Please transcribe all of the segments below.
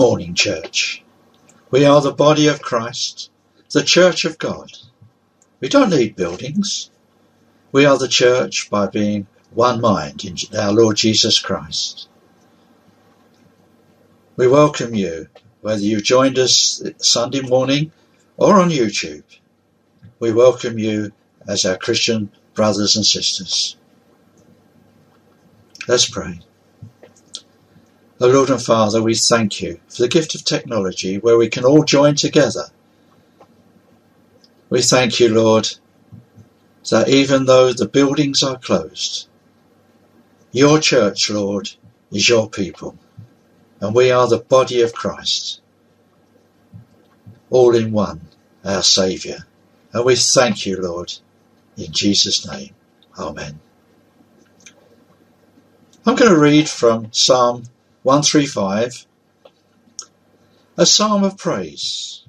morning, church. We are the body of Christ, the church of God. We don't need buildings. We are the church by being one mind in our Lord Jesus Christ. We welcome you, whether you've joined us Sunday morning or on YouTube. We welcome you as our Christian brothers and sisters. Let's pray. O Lord and Father, we thank you for the gift of technology where we can all join together. We thank you, Lord, that even though the buildings are closed, your church, Lord, is your people, and we are the body of Christ, all in one, our Saviour. And we thank you, Lord, in Jesus' name. Amen. I'm going to read from Psalm 135, a psalm of praise.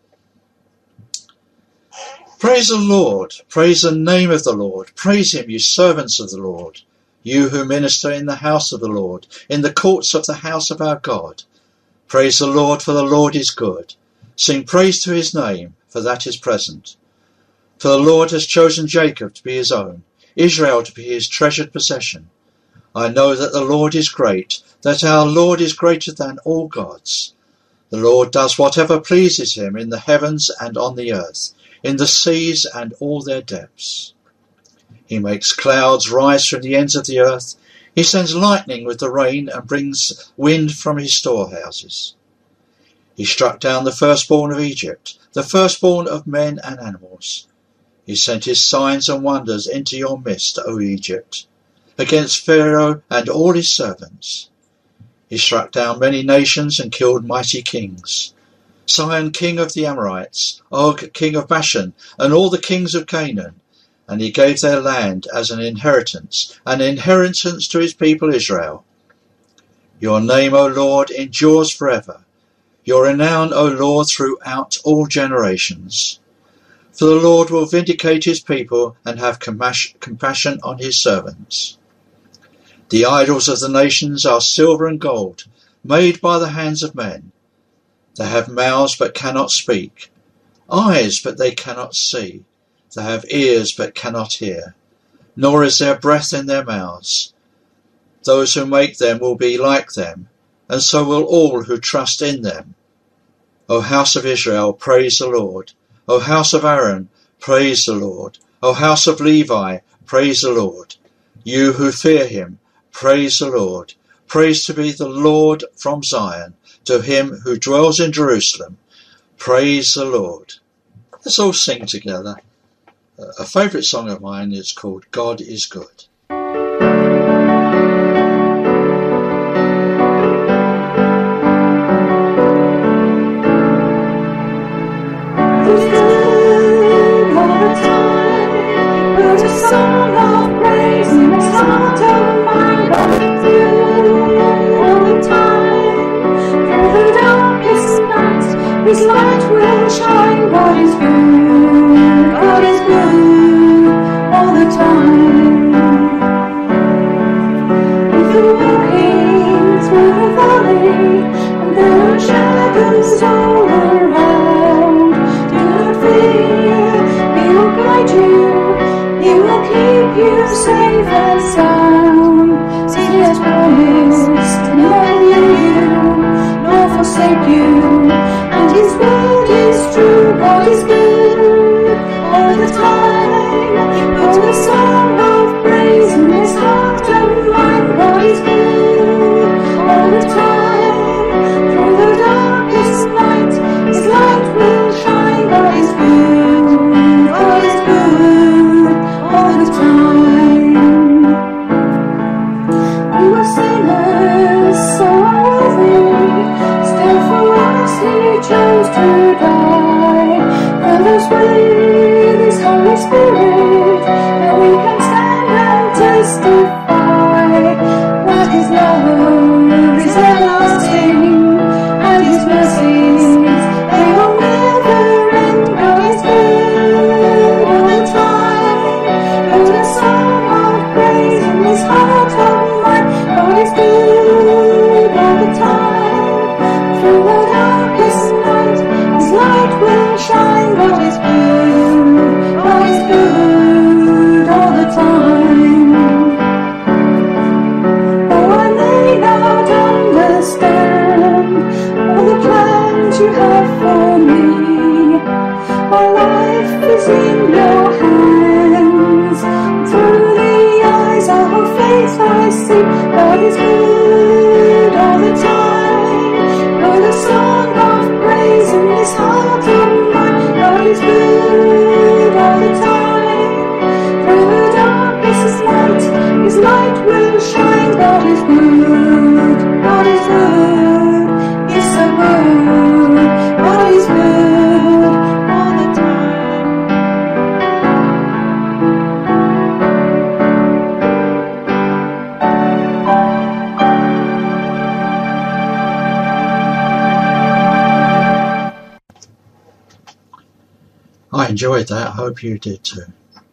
Praise the Lord, praise the name of the Lord, praise him, you servants of the Lord, you who minister in the house of the Lord, in the courts of the house of our God. Praise the Lord, for the Lord is good. Sing praise to his name, for that is present. For the Lord has chosen Jacob to be his own, Israel to be his treasured possession. I know that the Lord is great, that our Lord is greater than all gods. The Lord does whatever pleases him in the heavens and on the earth, in the seas and all their depths. He makes clouds rise from the ends of the earth. He sends lightning with the rain and brings wind from his storehouses. He struck down the firstborn of Egypt, the firstborn of men and animals. He sent his signs and wonders into your midst, O Egypt, against Pharaoh and all his servants. He struck down many nations and killed mighty kings. Sihon, king of the Amorites, Og, king of Bashan, and all the kings of Canaan. And he gave their land as an inheritance to his people Israel. Your name, O Lord, endures forever. Your renown, O Lord, throughout all generations. For the Lord will vindicate his people and have compassion on his servants. The idols of the nations are silver and gold, made by the hands of men. They have mouths but cannot speak, eyes but they cannot see. They have ears but cannot hear, nor is there breath in their mouths. Those who make them will be like them, and so will all who trust in them. O house of Israel, praise the Lord. O house of Aaron, praise the Lord. O house of Levi, praise the Lord. You who fear him, praise the Lord. Praise to be the Lord from Zion, to him who dwells in Jerusalem. Praise the Lord. Let's all sing together. A favourite song of mine is called God is Good. His light will shine, God is good all the time. If you're walking through the valley, and there are shadows all around, do not fear, he will guide you, he will keep you safe and sound. See, he has promised to never leave you, nor forsake you. His word is true, God is good all the time. Put a song of praise in his heart and mind. God is good all the time. Through the darkest night, his light will shine. God is good all the time. We were sinners, so unworthy, still for us he chose to die. Fill us with his Holy Spirit, and we can stand and testify that his love is everlasting, and his mercies, they will never end. God is good all the time. Put a song of praise in his heart of mine. God is good all the time. Through sing. God is good all the time. With a song of praise in this heart of mine. God is good all the time. Through darkness His light will shine. God is good. God is good. He's so good. God is good all the time. I enjoyed that. I hope you did too.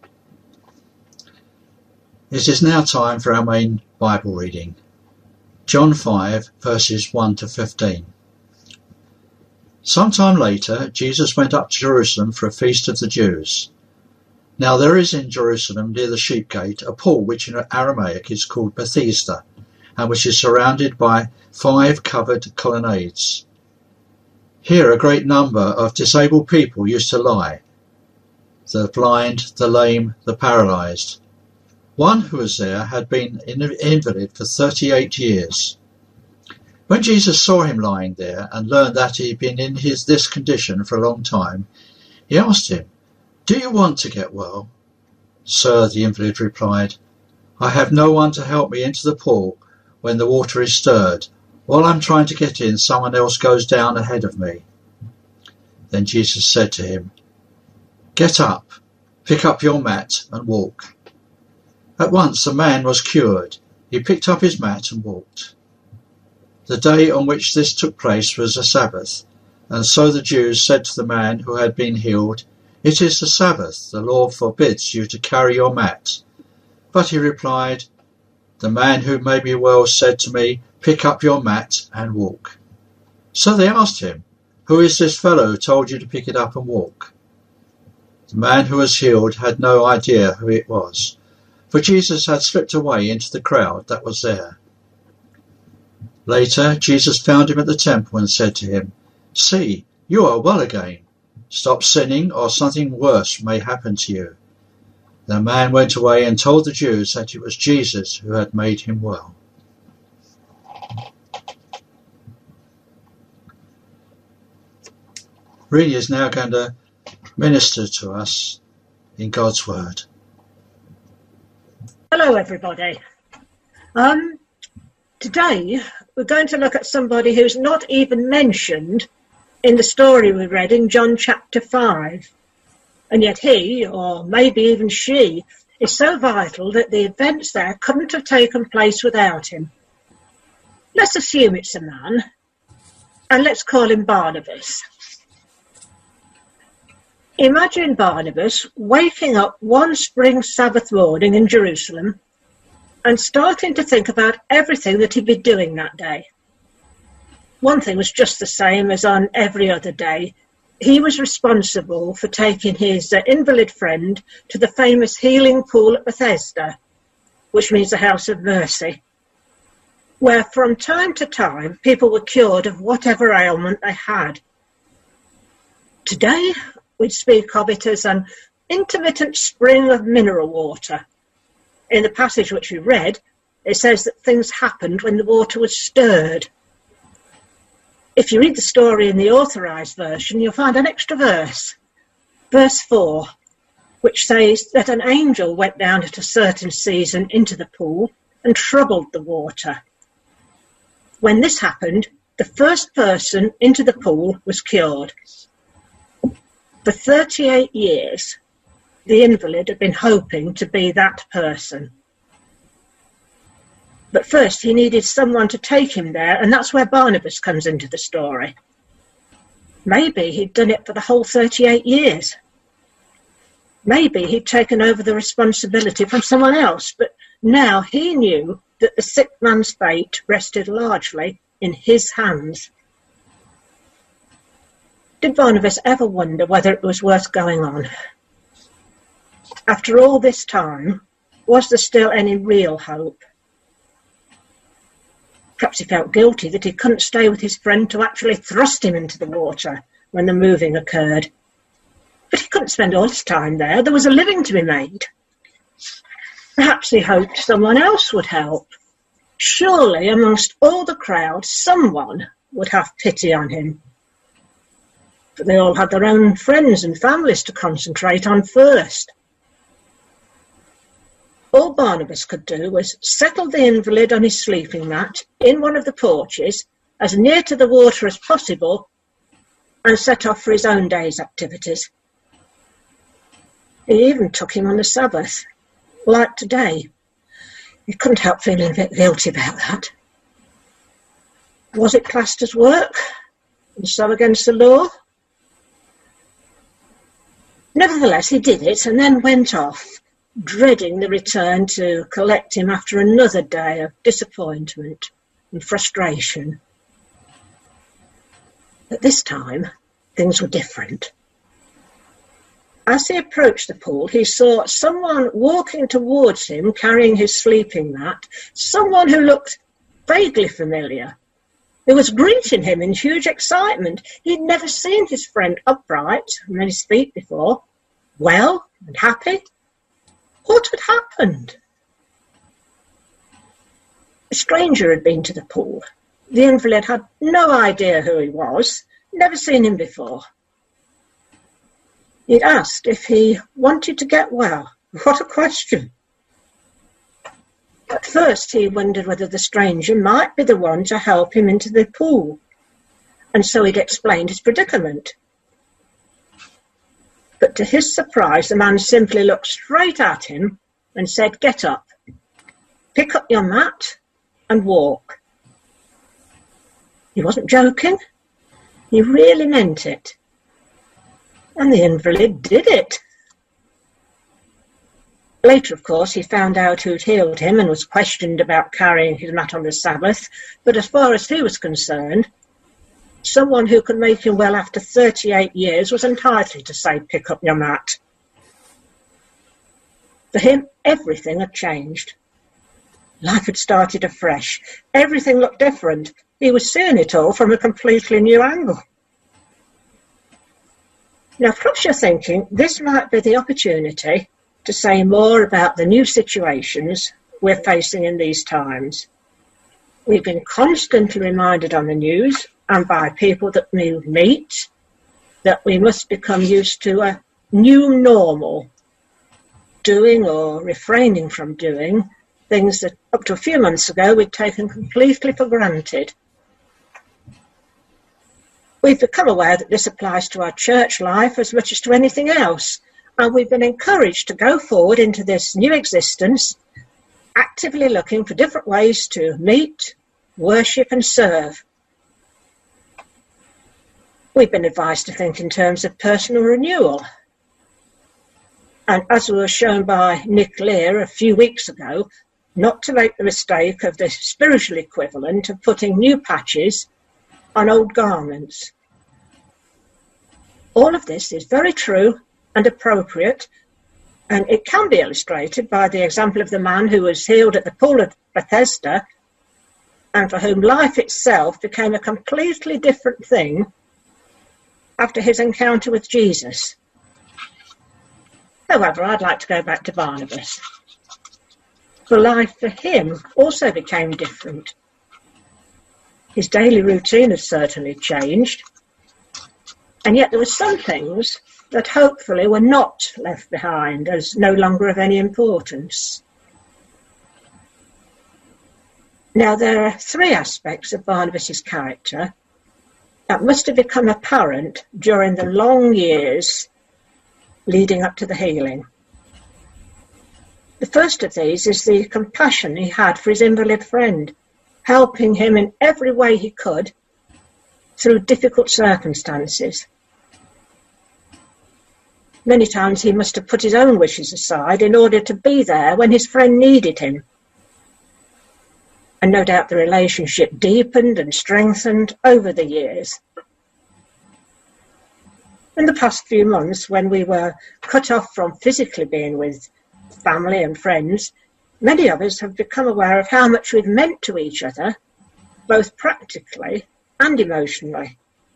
It is now time for our main Bible reading. John 5, verses 1 to 15. Sometime later, Jesus went up to Jerusalem for a feast of the Jews. Now there is in Jerusalem, near the sheep gate, a pool which in Aramaic is called Bethesda, and which is surrounded by 5 covered colonnades. Here a great number of disabled people used to lie: the blind, the lame, the paralysed. One who was there had been an invalid for 38 years. When Jesus saw him lying there and learned that he had been in this condition for a long time, he asked him, "Do you want to get well?" "Sir," the invalid replied, "I have no one to help me into the pool when the water is stirred. While I'm trying to get in, someone else goes down ahead of me." Then Jesus said to him, "Get up, pick up your mat and walk." At once the man was cured. He picked up his mat and walked. The day on which this took place was a Sabbath, and so the Jews said to the man who had been healed, "It is the Sabbath. The law forbids you to carry your mat." But he replied, "The man who made me well said to me, 'Pick up your mat and walk.'" So they asked him, "Who is this fellow who told you to pick it up and walk?" The man who was healed had no idea who it was, for Jesus had slipped away into the crowd that was there. Later, Jesus found him at the temple and said to him, "See, you are well again. Stop sinning, or something worse may happen to you." The man went away and told the Jews that it was Jesus who had made him well. Really is now going to minister to us in God's Word. Hello everybody. Today we're going to look at somebody who's not even mentioned in the story we read in John chapter 5. And yet he, or maybe even she, is so vital that the events there couldn't have taken place without him. Let's assume it's a man, and let's call him Barnabas. Imagine Barnabas waking up one spring Sabbath morning in Jerusalem and starting to think about everything that he'd be doing that day. One thing was just the same as on every other day. He was responsible for taking his invalid friend to the famous healing pool at Bethesda, which means the House of Mercy, where from time to time people were cured of whatever ailment they had. Today, we'd speak of it as an intermittent spring of mineral water. In the passage which we read, it says that things happened when the water was stirred. If you read the story in the authorised version, you'll find an extra verse, verse 4, which says that an angel went down at a certain season into the pool and troubled the water. When this happened, the first person into the pool was cured. For 38 years, the invalid had been hoping to be that person. But first he needed someone to take him there, and that's where Barnabas comes into the story. Maybe he'd done it for the whole 38 years. Maybe he'd taken over the responsibility from someone else, but now he knew that the sick man's fate rested largely in his hands. Did Barnabas ever wonder whether it was worth going on? After all this time, was there still any real hope? Perhaps he felt guilty that he couldn't stay with his friend to actually thrust him into the water when the moving occurred. But he couldn't spend all his time there. There was a living to be made. Perhaps he hoped someone else would help. Surely amongst all the crowd, someone would have pity on him. But they all had their own friends and families to concentrate on first. All Barnabas could do was settle the invalid on his sleeping mat in one of the porches, as near to the water as possible, and set off for his own day's activities. He even took him on the Sabbath, like today. He couldn't help feeling a bit guilty about that. Was it classed as work, and so against the law? Nevertheless, he did it, and then went off, dreading the return to collect him after another day of disappointment and frustration. But this time, things were different. As he approached the pool, he saw someone walking towards him carrying his sleeping mat, someone who looked vaguely familiar, who was greeting him in huge excitement. He'd never seen his friend upright and on his feet before, well and happy. What had happened? A stranger had been to the pool. The invalid had no idea who he was, never seen him before. He'd asked if he wanted to get well. What a question. At first he wondered whether the stranger might be the one to help him into the pool, and so he'd explained his predicament. But to his surprise, the man simply looked straight at him and said, "Get up, pick up your mat and walk." He wasn't joking. He really meant it. And the invalid did it. Later, of course, he found out who'd healed him and was questioned about carrying his mat on the Sabbath. But as far as he was concerned, someone who could make him well after 38 years was entitled to say, "Pick up your mat." For him, everything had changed. Life had started afresh. Everything looked different. He was seeing it all from a completely new angle. Now, perhaps you're thinking this might be the opportunity to say more about the new situations we're facing in these times. We've been constantly reminded on the news and by people that we meet that we must become used to a new normal, doing or refraining from doing things that up to a few months ago we'd taken completely for granted. We've become aware that this applies to our church life as much as to anything else, and we've been encouraged to go forward into this new existence, actively looking for different ways to meet, worship and serve. We've been advised to think in terms of personal renewal. And as was shown by Nick Lear a few weeks ago, not to make the mistake of the spiritual equivalent of putting new patches on old garments. All of this is very true and appropriate, and it can be illustrated by the example of the man who was healed at the pool of Bethesda and for whom life itself became a completely different thing after his encounter with Jesus. However, I'd like to go back to Barnabas. For life for him also became different. His daily routine had certainly changed, and yet there were some things that hopefully were not left behind as no longer of any importance. Now, there are three aspects of Barnabas's character that must have become apparent during the long years leading up to the healing. The first of these is the compassion he had for his invalid friend, helping him in every way he could through difficult circumstances. Many times he must have put his own wishes aside in order to be there when his friend needed him. And no doubt the relationship deepened and strengthened over the years. In the past few months, when we were cut off from physically being with family and friends, many of us have become aware of how much we've meant to each other, both practically and emotionally.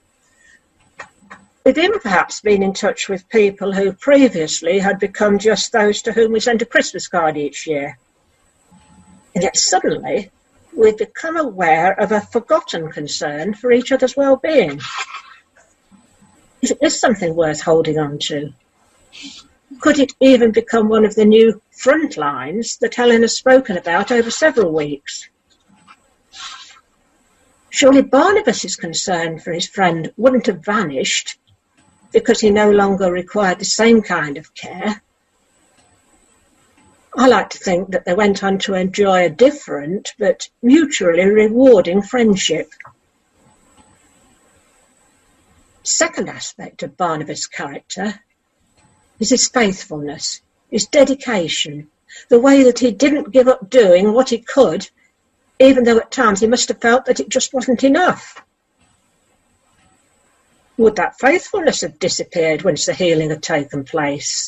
We've even perhaps been in touch with people who previously had become just those to whom we sent a Christmas card each year. And yet suddenly we've become aware of a forgotten concern for each other's well-being. If it is something worth holding on to, could it even become one of the new front lines that Helen has spoken about over several weeks? Surely Barnabas's concern for his friend wouldn't have vanished because he no longer required the same kind of care. I like to think that they went on to enjoy a different but mutually rewarding friendship. Second aspect of Barnabas' character is his faithfulness, his dedication, the way that he didn't give up doing what he could, even though at times he must have felt that it just wasn't enough. Would that faithfulness have disappeared once the healing had taken place?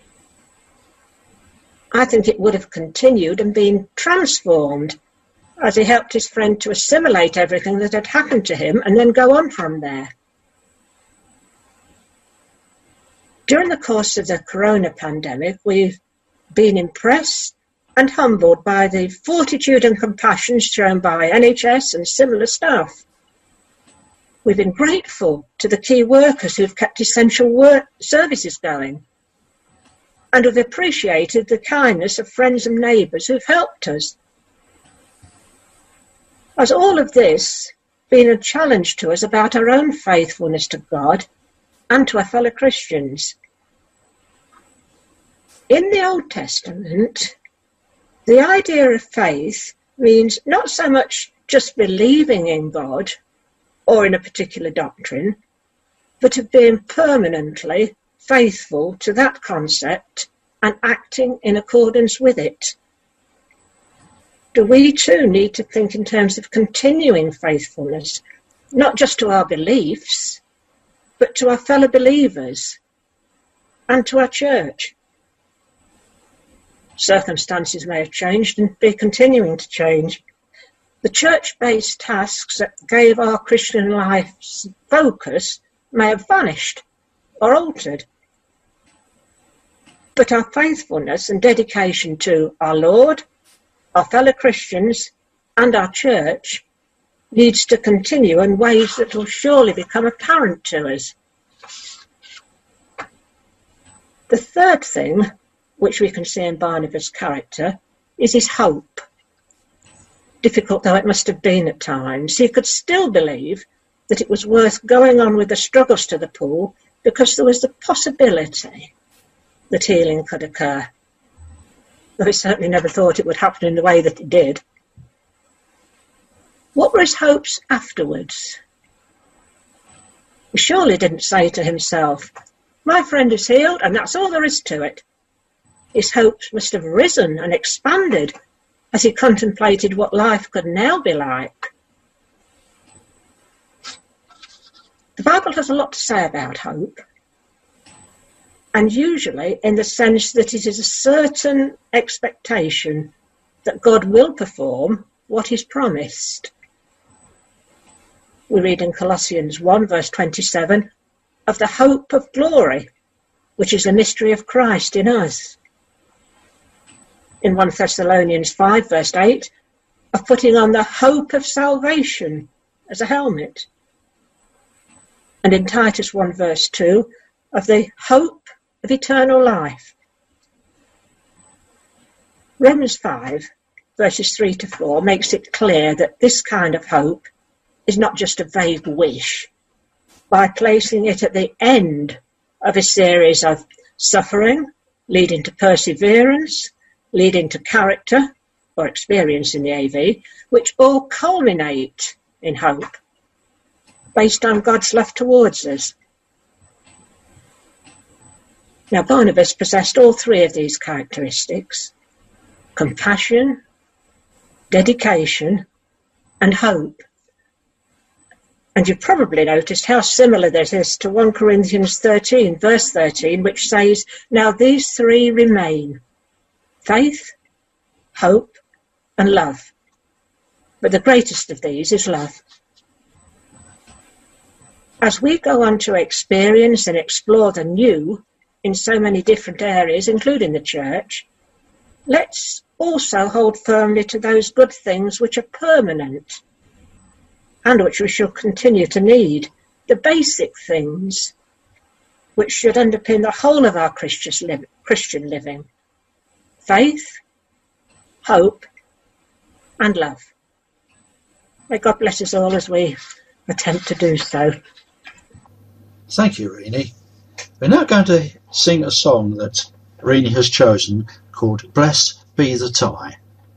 I think it would have continued and been transformed as he helped his friend to assimilate everything that had happened to him and then go on from there. During the course of the corona pandemic, we've been impressed and humbled by the fortitude and compassion shown by NHS and similar staff. We've been grateful to the key workers who've kept essential services going. And we've appreciated the kindness of friends and neighbours who've helped us. Has all of this been a challenge to us about our own faithfulness to God and to our fellow Christians? In the Old Testament, the idea of faith means not so much just believing in God or in a particular doctrine, but of being permanently faithful to that concept and acting in accordance with it. Do we too need to think in terms of continuing faithfulness, not just to our beliefs, but to our fellow believers and to our church? Circumstances may have changed and be continuing to change. The church-based tasks that gave our Christian life's focus may have vanished or altered. But our faithfulness and dedication to our Lord, our fellow Christians, and our church needs to continue in ways that will surely become apparent to us. The third thing which we can see in Barnabas' character is his hope. Difficult though it must have been at times, he could still believe that it was worth going on with the struggles to the pool because there was the possibility that healing could occur. Though he certainly never thought it would happen in the way that it did. What were his hopes afterwards? He surely didn't say to himself, "My friend is healed and that's all there is to it." His hopes must have risen and expanded as he contemplated what life could now be like. The Bible has a lot to say about hope, and usually in the sense that it is a certain expectation that God will perform what he's promised. We read in Colossians 1 verse 27 of the hope of glory, which is the mystery of Christ in us. In 1 Thessalonians 5 verse 8 of putting on the hope of salvation as a helmet. And in Titus 1 verse 2 of the hope of eternal life. Romans 5 verses 3 to 4 makes it clear that this kind of hope is not just a vague wish, by placing it at the end of a series of suffering, leading to perseverance, leading to character or experience in the AV, which all culminate in hope, based on God's love towards us. Now, Barnabas possessed all three of these characteristics: compassion, dedication, and hope. And you've probably noticed how similar this is to 1 Corinthians 13, verse 13, which says, "Now these three remain: faith, hope, and love. But the greatest of these is love." As we go on to experience and explore the new in so many different areas, including the church, let's also hold firmly to those good things which are permanent and which we shall continue to need, the basic things which should underpin the whole of our Christian living: faith, hope and love. May God bless us all as we attempt to do so. Thank you, Rini. We're now going to sing a song that Rini has chosen called Blessed Be the Tie.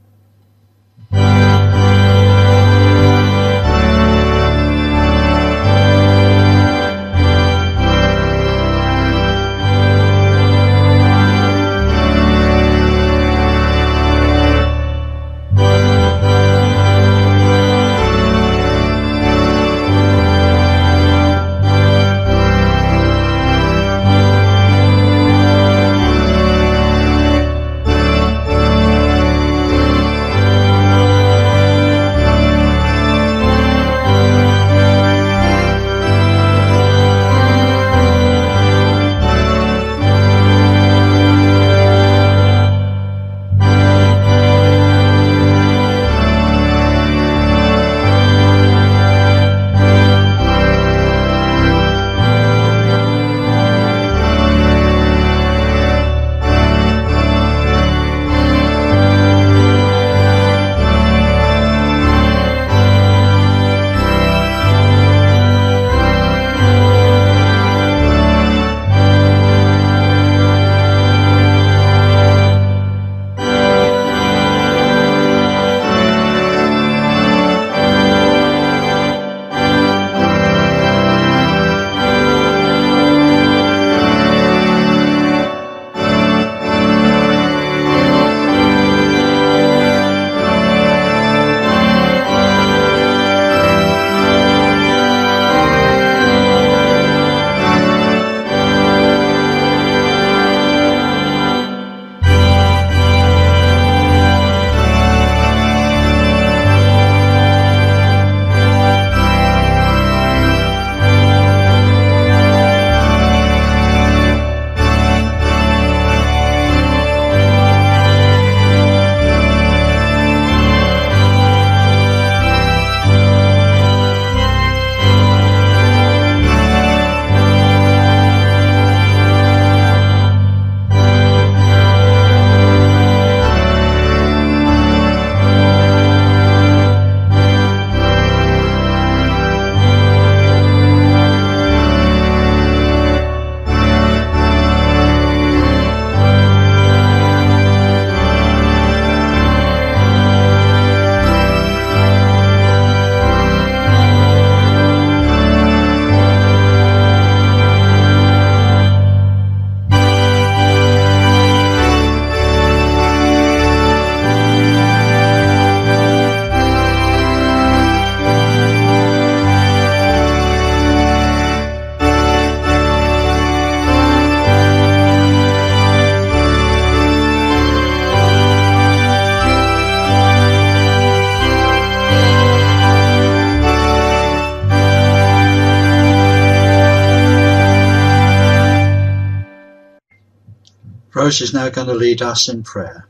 Rose is now going to lead us in prayer.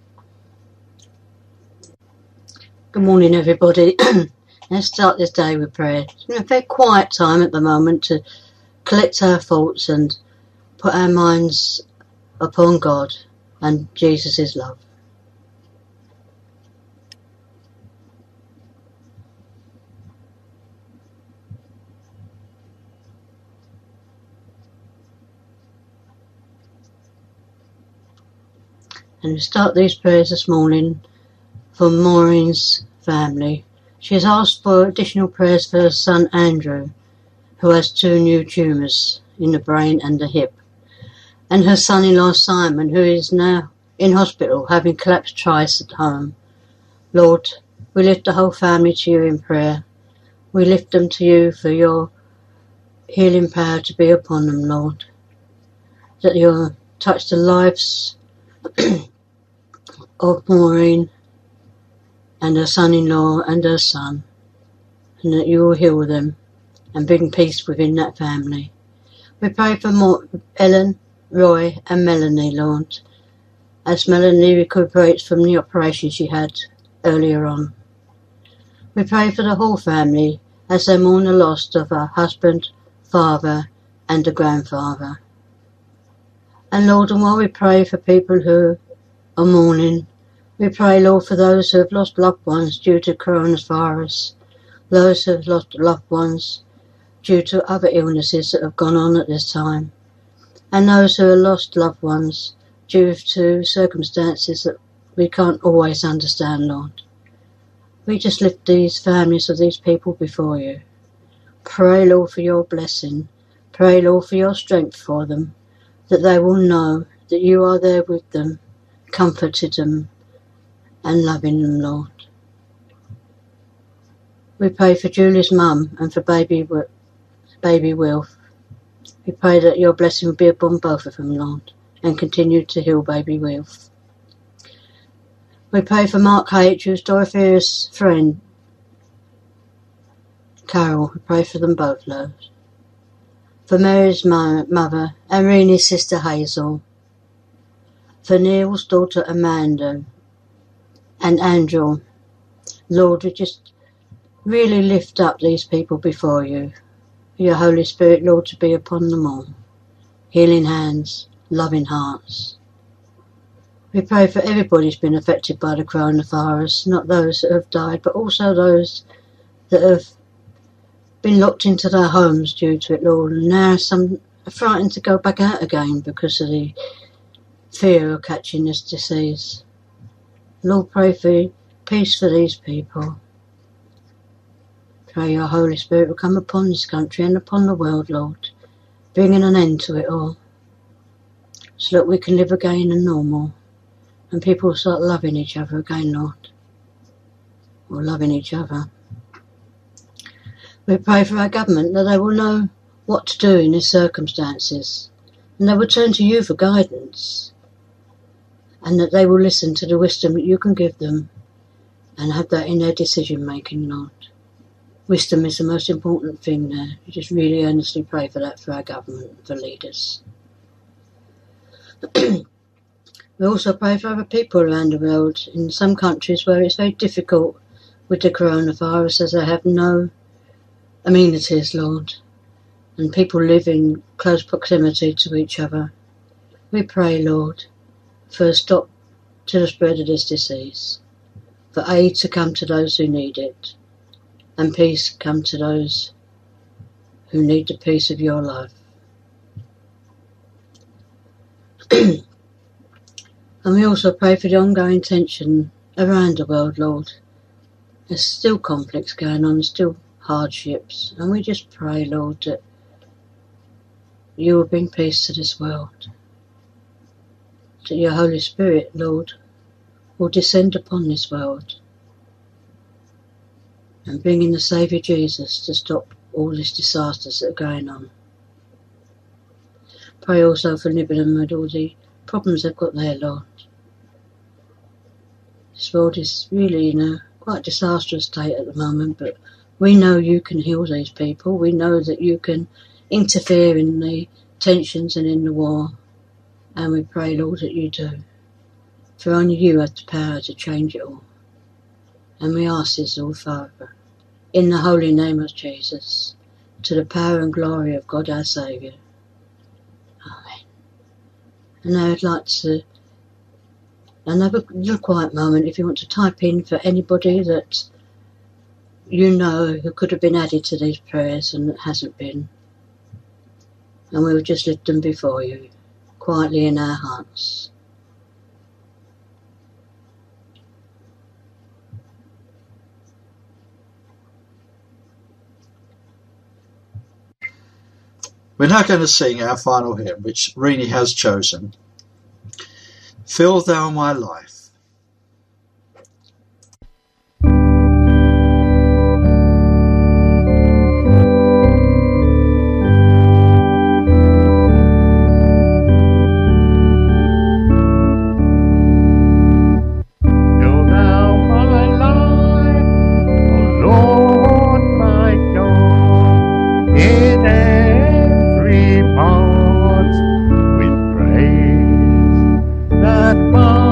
Good morning, everybody. Let's start this day with prayer. It's been a very quiet time at the moment to collect our thoughts and put our minds upon God and Jesus' love. And we start these prayers this morning for Maureen's family. She has asked for additional prayers for her son Andrew, who has 2 new tumours in the brain and the hip, and her son-in-law Simon, who is now in hospital, having collapsed twice at home. Lord, we lift the whole family to you in prayer. We lift them to you for your healing power to be upon them, Lord, that you'll touch the lives of Maureen and her son-in-law and her son, and that you will heal them and bring peace within that family. We pray for Ellen, Roy and Melanie, Lord, as Melanie recuperates from the operation she had earlier on. We pray for the whole family as they mourn the loss of a husband, father and a grandfather. And Lord, and while we pray for people who are mourning, we pray, Lord, for those who have lost loved ones due to coronavirus, those who have lost loved ones due to other illnesses that have gone on at this time, and those who have lost loved ones due to circumstances that we can't always understand, Lord. We just lift these families of these people before you. Pray, Lord, for your blessing. Pray, Lord, for your strength for them, that they will know that you are there with them, comforted them, and loving them, Lord. We pray for Julie's mum and for baby Wilf. We pray that your blessing will be upon both of them, Lord, and continue to heal baby Wilf. We pray for Mark H., who's Dorothea's friend, Carol. We pray for them both, Lord. For Mary's mother and Rene's sister Hazel. For Neil's daughter Amanda and Andrew. Lord, we just really lift up these people before you. For your Holy Spirit, Lord, to be upon them all. Healing hands, loving hearts. We pray for everybody who's been affected by the coronavirus, not those that have died, but also those that have been locked into their homes due to it, Lord, and now some are frightened to go back out again because of the fear of catching this disease. Lord, pray for peace for these people. Pray your Holy Spirit will come upon this country and upon the world, Lord, bringing an end to it all, so that we can live again in normal. And people will start loving each other again, Lord. Or loving each other. We pray for our government that they will know what to do in these circumstances. And they will turn to you for guidance. And that they will listen to the wisdom that you can give them. And have that in their decision making, Lord. Wisdom is the most important thing there. We just really earnestly pray for that for our government and for leaders. We also pray for other people around the world, in some countries where it's very difficult with the coronavirus as they have no amenities, Lord, and people live in close proximity to each other. We pray, Lord, for a stop to the spread of this disease, for aid to come to those who need it, and peace come to those who need the peace of your love. And we also pray for the ongoing tension around the world, Lord. There's still conflicts going on, still hardships. And we just pray, Lord, that you will bring peace to this world. That your Holy Spirit, Lord, will descend upon this world. And bring in the Saviour Jesus to stop all these disasters that are going on. Pray also for Lebanon with all the problems they've got there, Lord. This world is really in a quite disastrous state at the moment, but we know you can heal these people. We know that you can interfere in the tensions and in the war, and we pray, Lord, that you do. For only you have the power to change it all. And we ask this all, Father, in the holy name of Jesus, to the power and glory of God our Saviour. Amen. And now I'd like to another little quiet moment if you want to type in for anybody that you know who could have been added to these prayers and that hasn't been. And we will just lift them before you, quietly in our hearts. We're now going to sing our final hymn, which Rini has chosen. Fill Thou My Life. That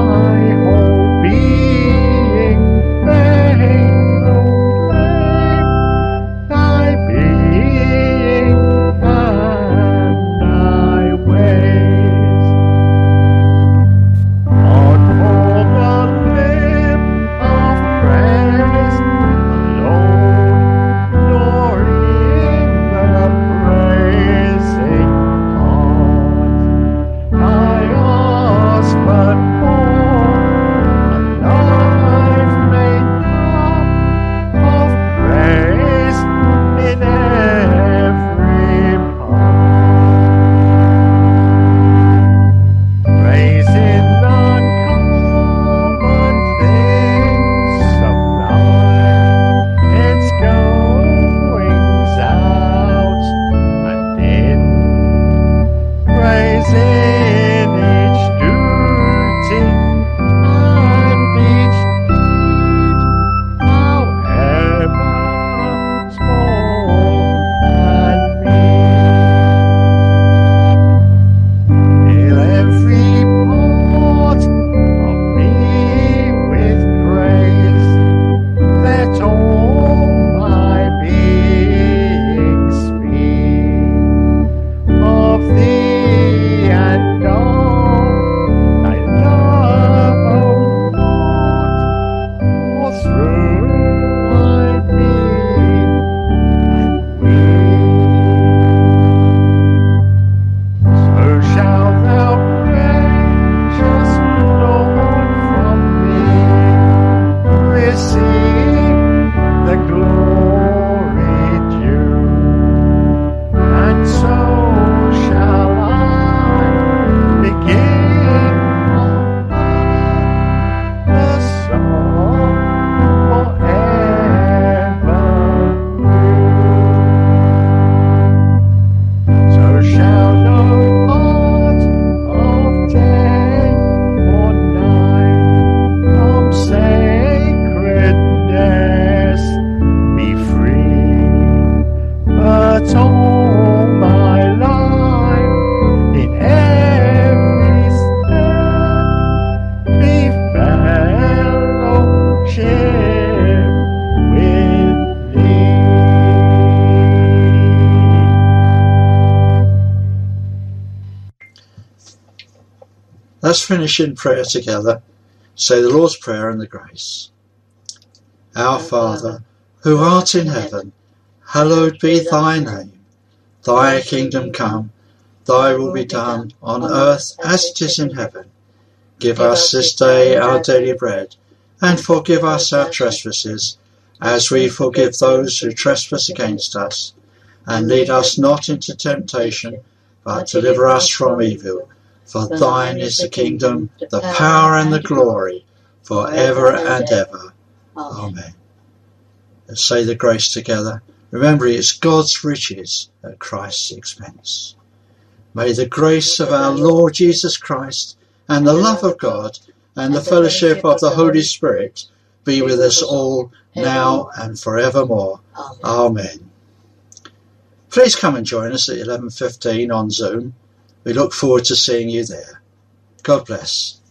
let's finish in prayer together. Say the Lord's Prayer and the grace. Our Father, who art in heaven, hallowed be thy name. Thy kingdom come, thy will be done on earth as it is in heaven. Give us this day our daily bread, and forgive us our trespasses, as we forgive those who trespass against us. And lead us not into temptation, but deliver us from evil. For thine is the kingdom, the power and the glory, for ever and ever. Amen. Let's say the grace together. Remember, it's God's riches at Christ's expense. May the grace of our Lord Jesus Christ and the love of God and the fellowship of the Holy Spirit be with us all now and forevermore. Amen. Please come and join us at 11:15 on Zoom. We look forward to seeing you there. God bless.